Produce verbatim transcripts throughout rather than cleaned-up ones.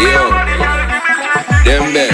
Yo, them there.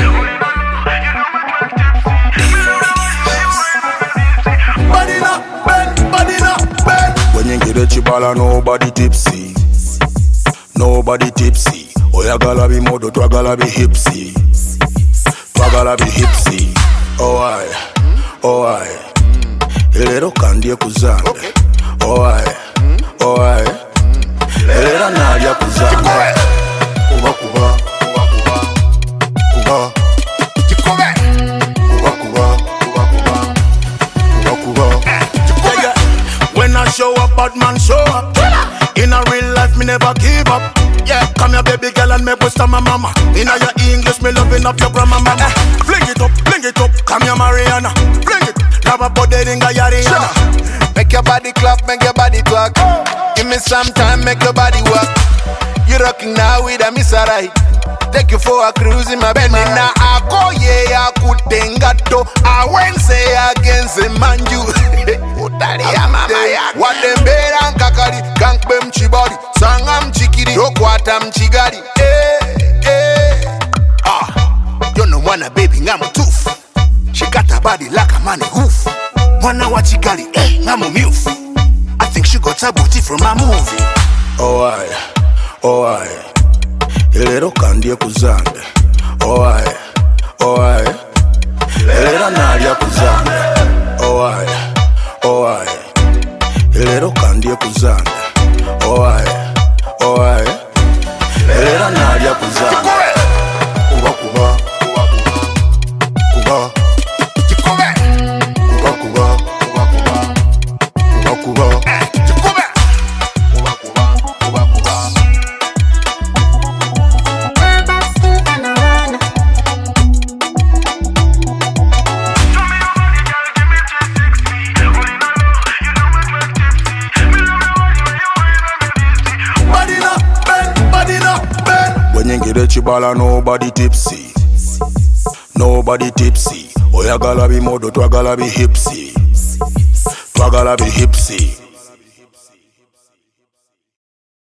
Body not bend, body not bend. When you get a chibala, nobody tipsy. Nobody tipsy. Oh, ya gala be modo, to gala be hipsy. To gala be hipsy. Oh, I, oh, I. Elero kandi kuzande. Oh, I, oh, I. Elera nadia kuzande. Kuba, kuba, kuba, kuba. Kuba. Kuba, kuba, kuba, kuba. Kuba, kuba. Yeah, yeah. When I show up, bad man show up. In a real life, me never give up. Yeah, come here, baby girl, and me boost my mama. In a your English, me loving up your grandma, mama. Eh, fling it up, fling it up, come here, Mariana. Fling it, love a body, ringa Yariana. Make your body clap, make your body twerk. Give me some time, make your body work. You rocking now with a Miss Right. Take you for a cruise in my bed. Na ako ye ya kutengato. I won't say against the man you. Utari ya mama ya. Wadembera nkakari, kankbe mchibari. Sanga mchikiri, yokwata mchigari. Eh, eh. Ah, you know wanna baby ngamu tooth. She got a body like a man hoof. Mwana wa chigari, eh, ngamu milf. I think she got a booty from a movie. Oh I, oh I. Elero kandi kuzande. Oh I, oh I. Elera nadia kuzande. Oh I, oh I. Elero kandi kuzande. Oh I, oh I. Elera nadia kuzande. Kuba kuba, kuba kuba. Kuba. Kuba kuba, kuba kuba. Kuba kuba. When you get a chibala, nobody tipsy. Nobody tipsy. Oh, ya gala be modo, to gala be hipsy. To gala be hipsy.